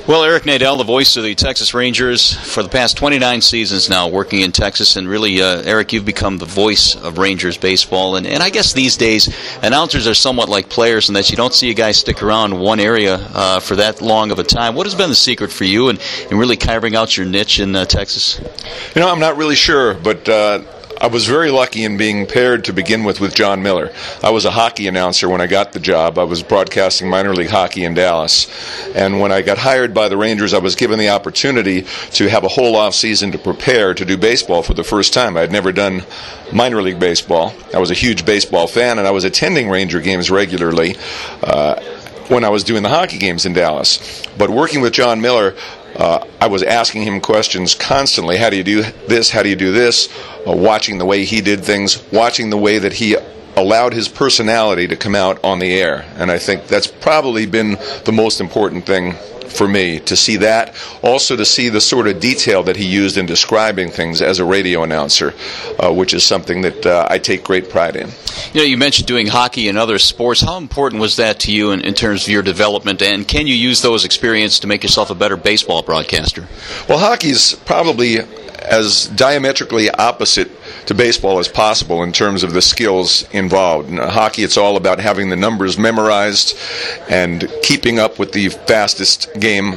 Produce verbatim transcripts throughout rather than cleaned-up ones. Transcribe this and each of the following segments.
Well, Eric Nadel, the voice of the Texas Rangers for the past twenty-nine seasons now, working in Texas, and really, uh, Eric, you've become the voice of Rangers baseball, and, and I guess these days, announcers are somewhat like players in that you don't see a guy stick around one area uh, for that long of a time. What has been the secret for you in, in really carving out your niche in uh, Texas? You know, I'm not really sure, but uh, I was very lucky in being paired to begin with with John Miller. I was a hockey announcer when I got the job. I was broadcasting minor league hockey in Dallas. And when I got hired by the Rangers, I was given the opportunity to have a whole off season to prepare to do baseball for the first time. I had never done minor league baseball. I was a huge baseball fan, and I was attending Ranger games regularly uh, when I was doing the hockey games in Dallas. But working with John Miller, Uh, I was asking him questions constantly. How do you do this? How do you do this? Uh, watching the way he did things, watching the way that he allowed his personality to come out on the air. And I think that's probably been the most important thing for me, to see that. Also to see the sort of detail that he used in describing things as a radio announcer, uh, which is something that uh, I take great pride in. You know, you mentioned doing hockey and other sports. How important was that to you in, in terms of your development, and can you use those experiences to make yourself a better baseball broadcaster? Well, hockey's probably as diametrically opposite to baseball as possible in terms of the skills involved. In hockey, it's all about having the numbers memorized and keeping up with the fastest game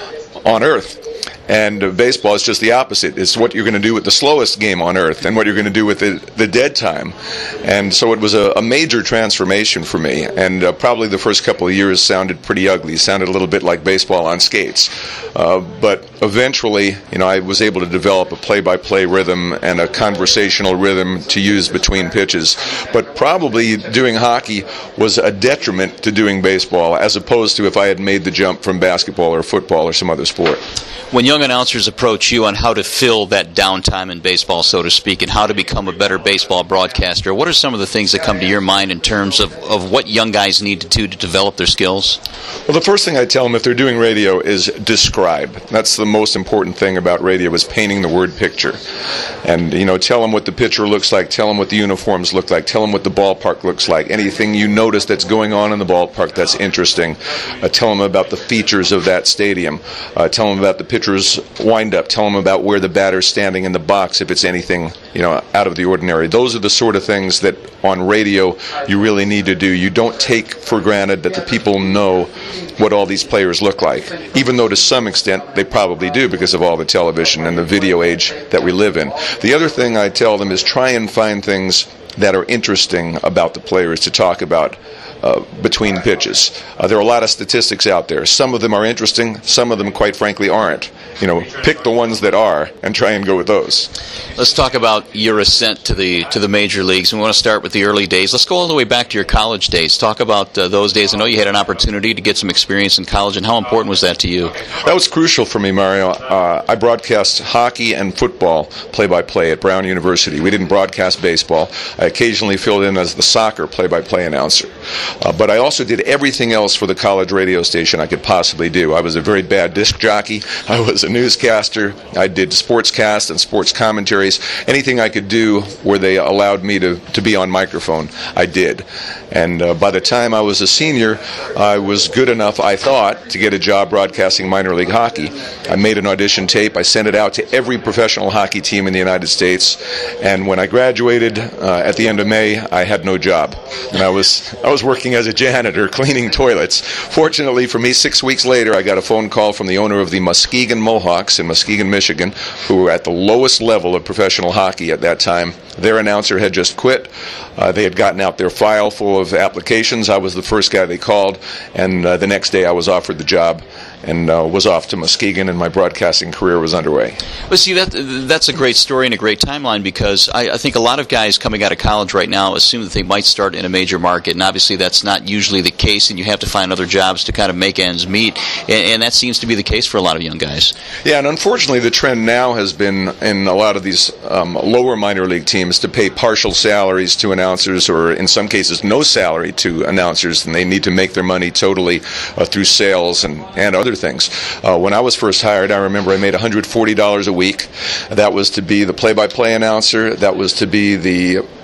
on earth. And uh, baseball is just the opposite. It's what you're going to do with the slowest game on earth and what you're going to do with the, the dead time. And so it was a, a major transformation for me. And uh, probably the first couple of years sounded pretty ugly. Sounded a little bit like baseball on skates. Uh, but eventually, you know, I was able to develop a play-by-play rhythm and a conversational rhythm to use between pitches. But probably doing hockey was a detriment to doing baseball, as opposed to if I had made the jump from basketball or football or some other sport. When young announcers approach you on how to fill that downtime in baseball, so to speak, and how to become a better baseball broadcaster, what are some of the things that come to your mind in terms of, of what young guys need to do to develop their skills? Well, the first thing I tell them if they're doing radio is describe. That's the most important thing about radio, is painting the word picture. And, you know, tell them what the pitcher looks like, tell them what the uniforms look like, tell them what the ballpark looks like, anything you notice that's going on in the ballpark that's interesting. Uh, tell them about the features of that stadium. Uh, tell them about the pitcher's wind-up. Tell them about where the batter's standing in the box if it's anything, you know, out of the ordinary. Those are the sort of things that on radio you really need to do. You don't take for granted that the people know what all these players look like, even though to some extent they probably do because of all the television and the video age that we live in. The other thing I tell them is try and find things that are interesting about the players to talk about uh, between pitches. Uh, there are a lot of statistics out there. Some of them are interesting, some of them, quite frankly, aren't. You know, pick the ones that are and try and go with those. Let's talk about your ascent to the to the major leagues. We want to start with the early days. Let's go all the way back to your college days. Talk about uh, those days. I know you had an opportunity to get some experience in college, and how important was that to you? That was crucial for me, Mario. Uh, I broadcast hockey and football play-by-play at Brown University. We didn't broadcast baseball. I occasionally filled in as the soccer play-by-play announcer. Uh, but I also did everything else for the college radio station I could possibly do. I was a very bad disc jockey. I was a newscaster. I did sportscast and sports commentaries. Anything I could do where they allowed me to, to be on microphone, I did. And uh, by the time I was a senior, I was good enough, I thought, to get a job broadcasting minor league hockey. I made an audition tape. I sent it out to every professional hockey team in the United States. And when I graduated uh, at the end of May, I had no job. And I was I was working as a janitor, cleaning toilets. Fortunately for me, six weeks later, I got a phone call from the owner of the Muskegon Mohawks in Muskegon, Michigan, who were at the lowest level of professional hockey at that time. Their announcer had just quit. Uh, they had gotten out their file full of applications. I was the first guy they called, and uh, the next day I was offered the job and uh, was off to Muskegon, and my broadcasting career was underway. Well, see, that that's a great story and a great timeline, because I, I think a lot of guys coming out of college right now assume that they might start in a major market, and obviously that's not usually the case, and you have to find other jobs to kind of make ends meet, and, and that seems to be the case for a lot of young guys. Yeah, and unfortunately the trend now has been in a lot of these um, lower minor league teams to pay partial salaries to announcers, or in some cases no salary to announcers, and they need to make their money totally uh, through sales and, and other things. Uh, when I was first hired, I remember I made one hundred forty dollars a week. That was to be the play-by-play announcer. That was to be the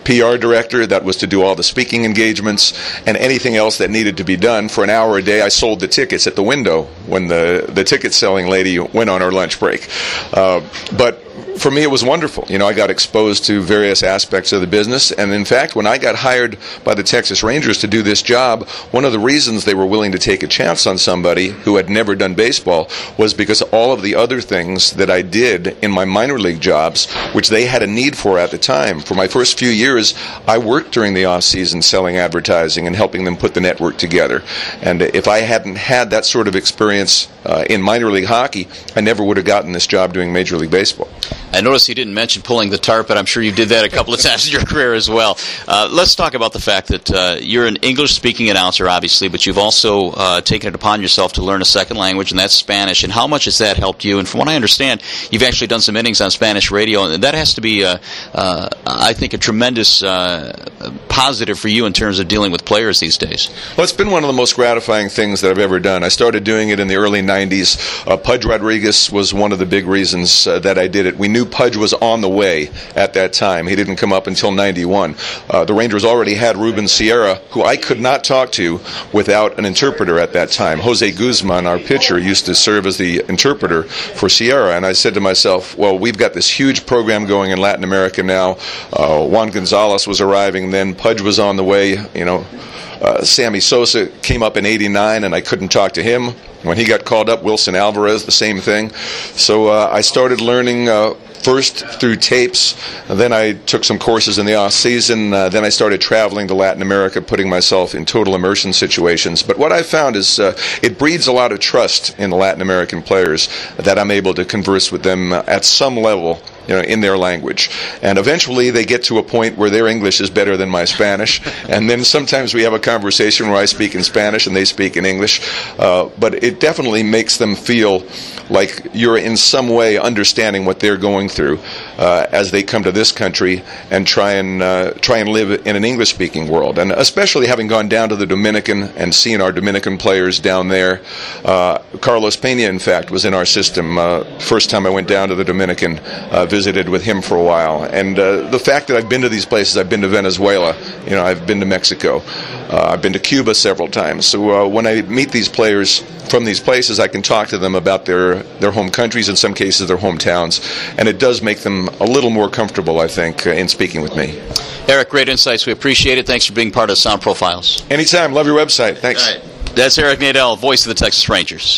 P R director. That was to do all the speaking engagements and anything else that needed to be done. For an hour a day, I sold the tickets at the window when the, the ticket selling lady went on her lunch break. Uh, but for me, it was wonderful. You know, I got exposed to various aspects of the business, and in fact, when I got hired by the Texas Rangers to do this job, one of the reasons they were willing to take a chance on somebody who had never done baseball was because all of the other things that I did in my minor league jobs, which they had a need for at the time. For my first few years, I worked during the off season selling advertising and helping them put the network together. And if I hadn't had that sort of experience uh, in minor league hockey, I never would have gotten this job doing Major League Baseball. I noticed you didn't mention pulling the tarp, but I'm sure you did that a couple of times in your career as well. Uh, let's talk about the fact that uh, you're an English-speaking announcer, obviously, but you've also uh, taken it upon yourself to learn a second language, and that's Spanish. And how much has that helped you? And from what I understand, you've actually done some innings on Spanish radio, and that has to be, uh, uh, I think, a tremendous uh, positive for you in terms of dealing with players these days. Well, it's been one of the most gratifying things that I've ever done. I started doing it in the early nineties. Uh, Pudge Rodriguez was one of the big reasons uh, that I did it. We knew Pudge was on the way at that time. He didn't come up until ninety-one. Uh, the Rangers already had Ruben Sierra, who I could not talk to without an interpreter at that time. Jose Guzman, our pitcher, used to serve as the interpreter for Sierra, and I said to myself, well, we've got this huge program going in Latin America now. Uh, Juan Gonzalez was arriving then. Pudge was on the way, you know. Uh, Sammy Sosa came up in eighty-nine, and I couldn't talk to him. When he got called up, Wilson Alvarez, the same thing. So uh, I started learning uh, first through tapes, and then I took some courses in the off season. Uh, then I started traveling to Latin America, putting myself in total immersion situations. But what I found is uh, it breeds a lot of trust in the Latin American players that I'm able to converse with them at some level, you know, in their language. And eventually they get to a point where their English is better than my Spanish, and then sometimes we have a conversation where I speak in Spanish and they speak in English. Uh, but it definitely makes them feel like you're in some way understanding what they're going through uh, as they come to this country and try and uh, try and live in an English-speaking world. And especially having gone down to the Dominican and seen our Dominican players down there. Uh, Carlos Peña, in fact, was in our system. Uh, first time I went down to the Dominican, uh, visited with him for a while. And uh, the fact that I've been to these places, I've been to Venezuela, you know, I've been to Mexico, uh, I've been to Cuba several times. So uh, when I meet these players from these places, I can talk to them about their, their home countries, in some cases their hometowns, and it does make them a little more comfortable, I think, uh, in speaking with me. Eric, great insights. We appreciate it. Thanks for being part of Sound Profiles. Anytime. Love your website. Thanks. All right. That's Eric Nadel, voice of the Texas Rangers.